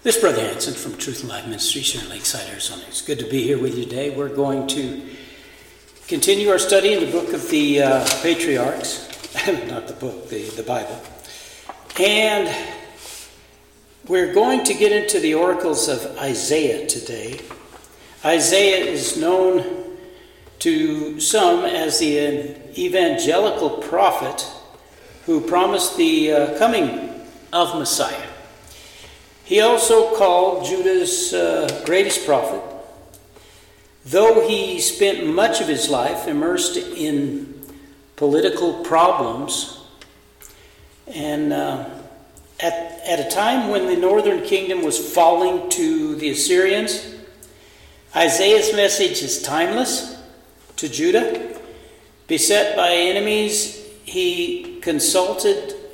This is Brother Hanson from Truth and Life Ministries here in Lakeside, Arizona. It's good to be here with you today. We're going to continue our study in the book of the Patriarchs. Not the book, the Bible. And we're going to get into the oracles of Isaiah today. Isaiah is known to some as the evangelical prophet who promised the coming of Messiah. He also called Judah's greatest prophet, though he spent much of his life immersed in political problems. And at a time when the northern kingdom was falling to the Assyrians, Isaiah's message is timeless to Judah. Beset by enemies, he counseled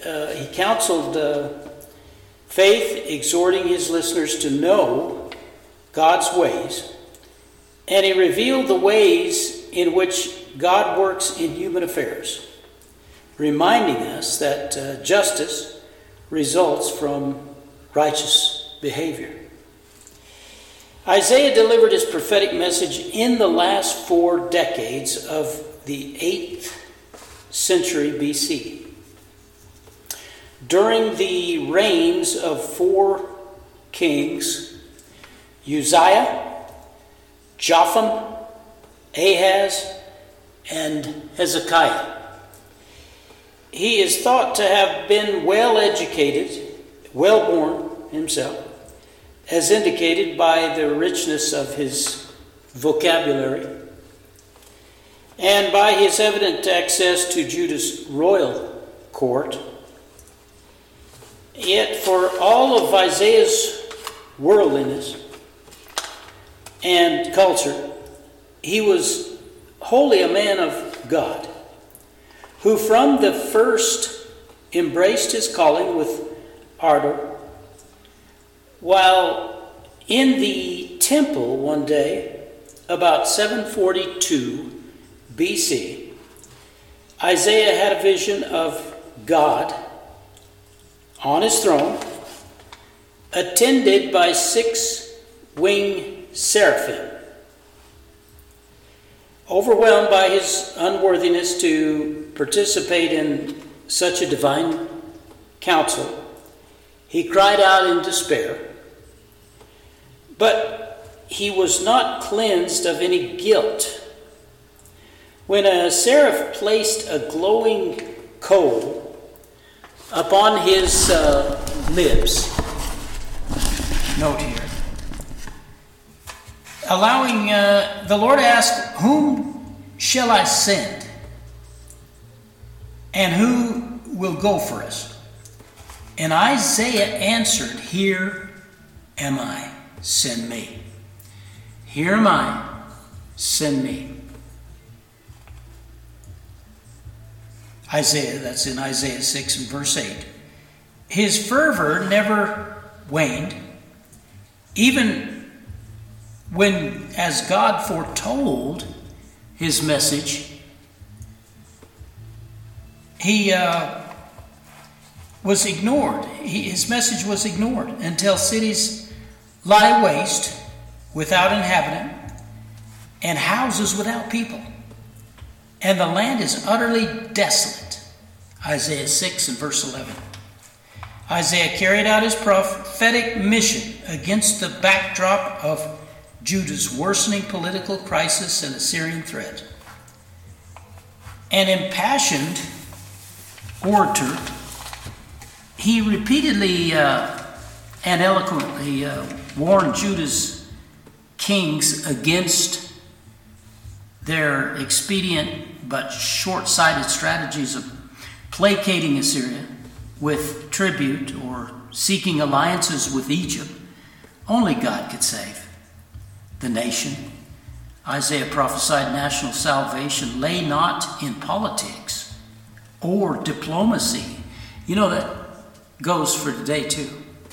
faith, exhorting his listeners to know God's ways, and he revealed the ways in which God works in human affairs, reminding us that justice results from righteous behavior. Isaiah delivered his prophetic message in the last 4 decades of the 8th century BC. During the reigns of 4 kings, Uzziah, Jotham, Ahaz, and Hezekiah. He is thought to have been well educated, well born himself, as indicated by the richness of his vocabulary and by his evident access to Judah's royal court. Yet for all of Isaiah's worldliness and culture, he was wholly a man of God, who from the first embraced his calling with ardor. While in the temple one day, about 742 BC, Isaiah had a vision of God on his throne, attended by 6 winged seraphim. Overwhelmed by his unworthiness to participate in such a divine counsel, he cried out in despair. But he was not cleansed of any guilt. When a seraph placed a glowing coal upon his lips, note here, allowing the Lord asked, "Whom shall I send? And who will go for us?" And Isaiah answered, "Here am I, send me. Here am I, send me." Isaiah, that's in Isaiah 6 and verse 8. His fervor never waned, even when, as God foretold his message, he was ignored. His message was ignored until cities lie waste without inhabitant and houses without people, and the land is utterly desolate. Isaiah 6 and verse 11. Isaiah carried out his prophetic mission against the backdrop of Judah's worsening political crisis and Assyrian threat. An impassioned orator, he repeatedly and eloquently warned Judah's kings against their expedient but short-sighted strategies of placating Assyria with tribute or seeking alliances with Egypt. Only God could save the nation. Isaiah prophesied national salvation lay not in politics or diplomacy. You know, that goes for today too.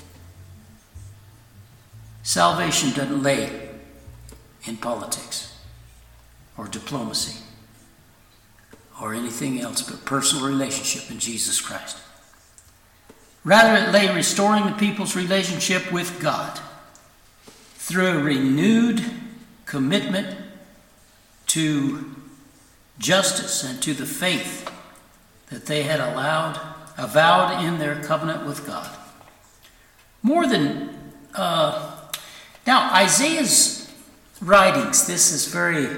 Salvation doesn't lay in politics or diplomacy or anything else but personal relationship in Jesus Christ. Rather, it lay restoring the people's relationship with God through a renewed commitment to justice and to the faith that they had avowed in their covenant with God. Now Isaiah's writings, this is very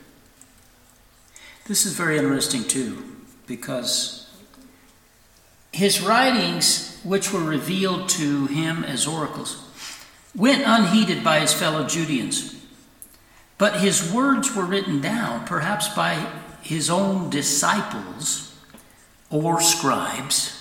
interesting too, because his writings, which were revealed to him as oracles, went unheeded by his fellow Judeans. But his words were written down, perhaps by his own disciples or scribes.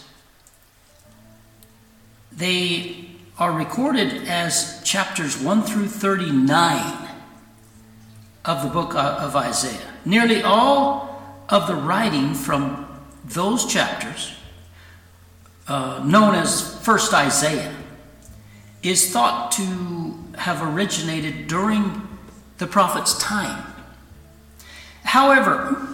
They are recorded as chapters 1 through 39 of the book of Isaiah. Nearly all of the writing from those chapters, known as First Isaiah, is thought to have originated during the prophet's time. However,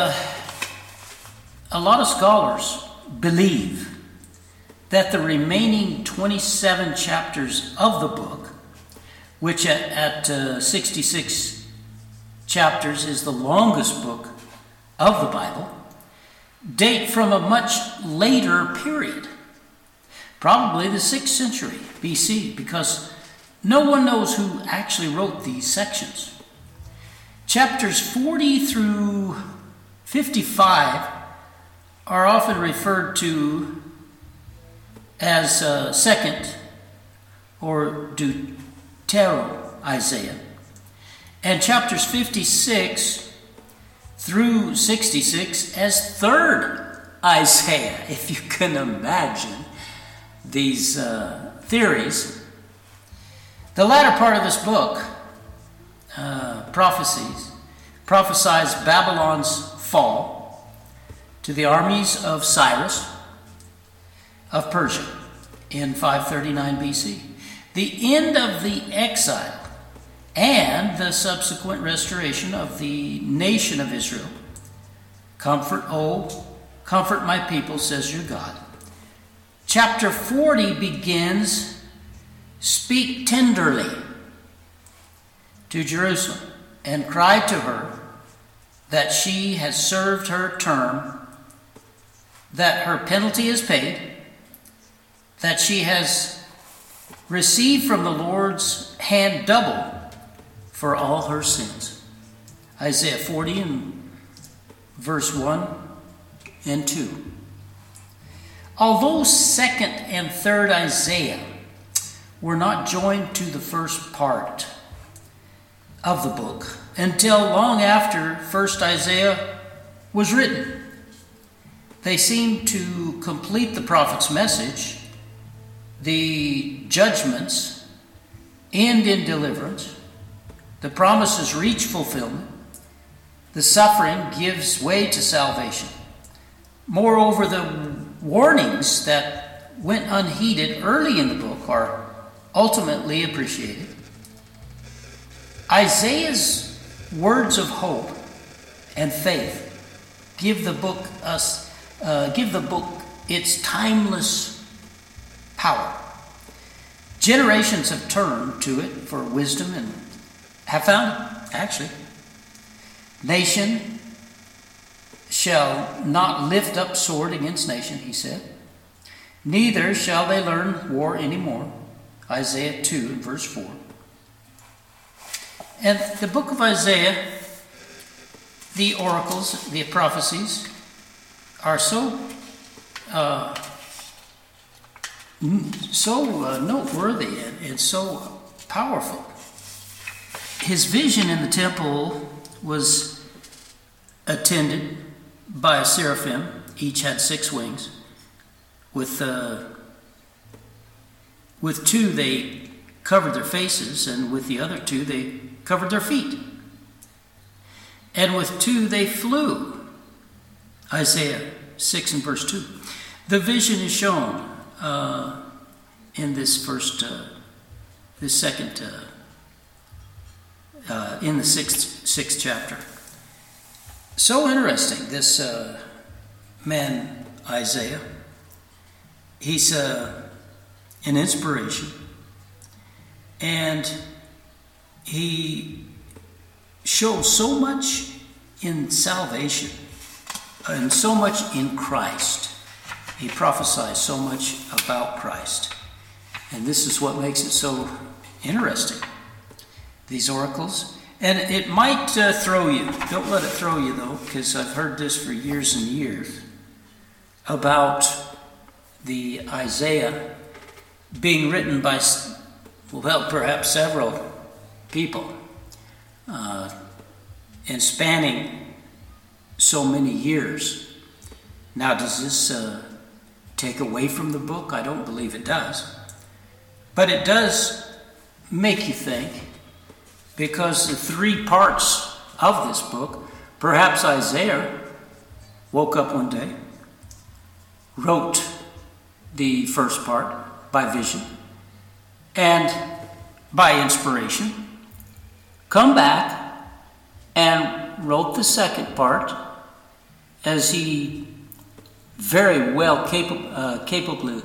a lot of scholars believe that the remaining 27 chapters of the book, which at 66 chapters is the longest book of the Bible, date from a much later period, probably the 6th century BC, because no one knows who actually wrote these sections. Chapters 40 through 55 are often referred to as second or Deutero Isaiah, and chapters 56 through 66 as third Isaiah, if you can imagine these theories. The latter part of this book prophesies Babylon's fall to the armies of Cyrus of Persia in 539 BC, the end of the exile, and the subsequent restoration of the nation of Israel. Comfort, oh, comfort my people, says your God. Chapter 40 begins, speak tenderly to Jerusalem and cry to her that she has served her term, that her penalty is paid, that she has received from the Lord's hand double for all her sins. Isaiah 40 and verse 1 and 2. Although 2nd and 3rd Isaiah were not joined to the first part of the book until long after 1st Isaiah was written, they seem to complete the prophet's message. The judgments end in deliverance. The promises reach fulfillment. The suffering gives way to salvation. Moreover, the warnings that went unheeded early in the book are ultimately appreciated. Isaiah's words of hope and faith give the book its timeless power. Generations have turned to it for wisdom and have found it, actually. Nation shall not lift up sword against nation, he said. Neither shall they learn war anymore. Isaiah 2 and verse 4. And the book of Isaiah, the oracles, the prophecies, are so noteworthy and so powerful. His vision in the temple was attended by a seraphim. Each had 6 wings. With 2 they covered their faces, and with the other 2 they covered their feet. And with 2 they flew. Isaiah 6 and verse 2. The vision is shown in this second, in the sixth chapter. So interesting, this man Isaiah. He's an inspiration, and he shows so much in salvation and so much in Christ. He prophesies so much about Christ. And this is what makes it so interesting, these oracles. And it might throw you. Don't let it throw you, though, because I've heard this for years and years about the Isaiah being written by, well, perhaps several people, and spanning so many years. Now, does this take away from the book? I don't believe it does. But it does make you think, because the three parts of this book, perhaps Isaiah woke up one day, wrote the first part by vision and by inspiration, come back and wrote the second part as he very well capably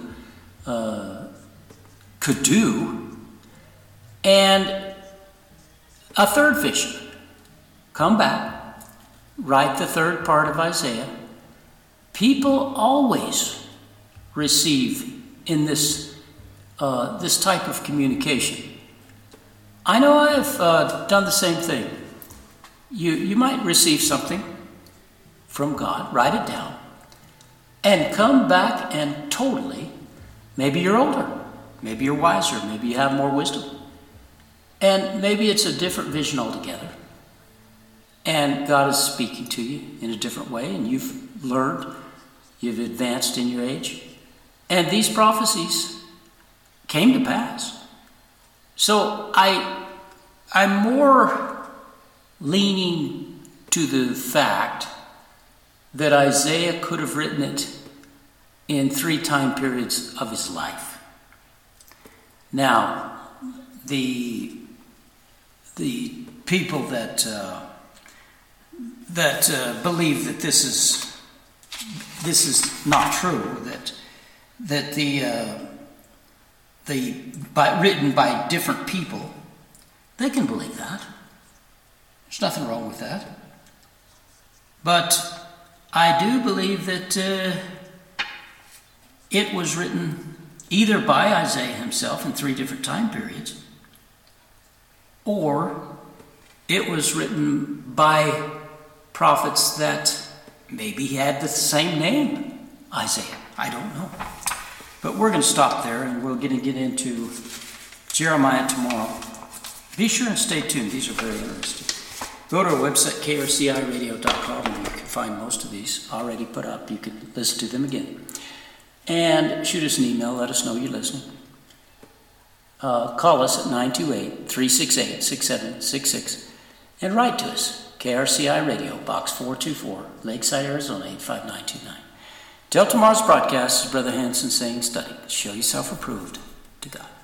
could do, and a third vision, come back, write the third part of Isaiah. People always receive in this type of communication. I know I've done the same thing. You might receive something from God, write it down, and come back and totally, maybe you're older, maybe you're wiser, maybe you have more wisdom, and maybe it's a different vision altogether. And God is speaking to you in a different way, and you've learned, you've advanced in your age, and these prophecies came to pass. So I'm more leaning to the fact that Isaiah could have written it in 3 time periods of his life. Now, the people that believe that this is not true, that written by different people, they can believe that. There's nothing wrong with that. But I do believe that it was written either by Isaiah himself in 3 different time periods, or it was written by prophets that maybe had the same name, Isaiah. I don't know. But we're going to stop there, and we're going to get into Jeremiah tomorrow. Be sure and stay tuned. These are very interesting. Go to our website, krciradio.com, and you can find most of these already put up. You can listen to them again. And shoot us an email. Let us know you're listening. Call us at 928-368-6766 and write to us, KRCI Radio, Box 424, Lakeside, Arizona 85929. Till tomorrow's broadcast, is Brother Hanson saying, study, show yourself approved to God.